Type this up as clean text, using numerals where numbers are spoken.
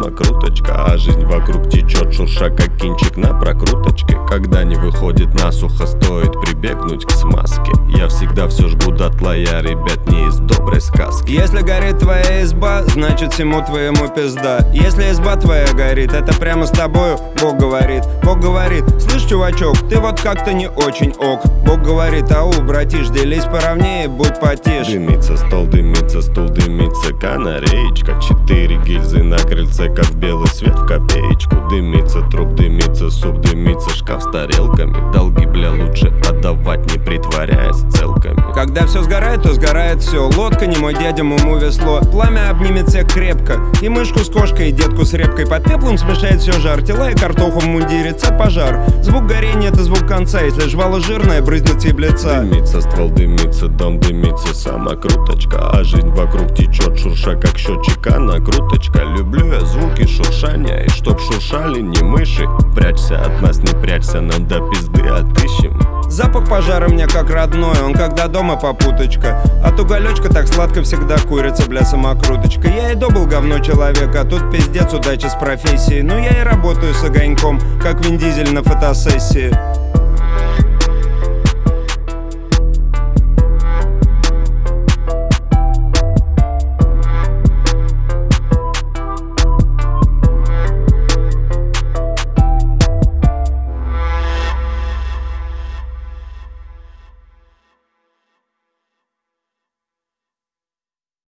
самокруточка, а жизнь вокруг течет, шурша как кинчик на прокруточке. Когда не выходит насухо, стоит прибегнуть к смазке. Я всегда все жгу дотла, я, ребят, не из доброй сказки. Если горит твоя изба, значит всему твоему пизда. Если изба твоя горит, это прямо с тобою Бог говорит. Бог говорит: слышь, чувачок, ты вот как-то не очень ок. Бог говорит: ау, братиш, делись поровнее, будь потише. Дымится стол, дымится стул, дымится канареечка. 4 гильзы на крыльце, как белый свет в копеечку. Дымится труп, дымится суп, дымится шкаф с тарелками. Долги, бля, лучше отдавать, не притворяясь целками. Когда все сгорает, то сгорает все. Лодка не мой дядя, муму весло. Пламя обнимет всех крепко. И мышку с кошкой, и детку с репкой. Под пеплом смешает все жар. Тела и картоху в мундире, пожар. Звук горения — это звук конца. Если жвало жирное, брызнет тебе в лица. Дымится ствол, дымится дом, дымится самокруточка, а жизнь вокруг течет, шурша как счетчика накруточка. Люблю я звуки шуршания, и чтоб шуршали не мыши. Прячься от нас, не прячься, нам до пизды отыщем. Запах пожара мне как родной, он когда дома попуточка. От уголечка так сладко всегда курица, бля, самокруточка. Я и добыл говно человека, а тут пиздец, удачи с профессией. Ну я и работаю с огоньком, как Вин Дизель на фотосессии.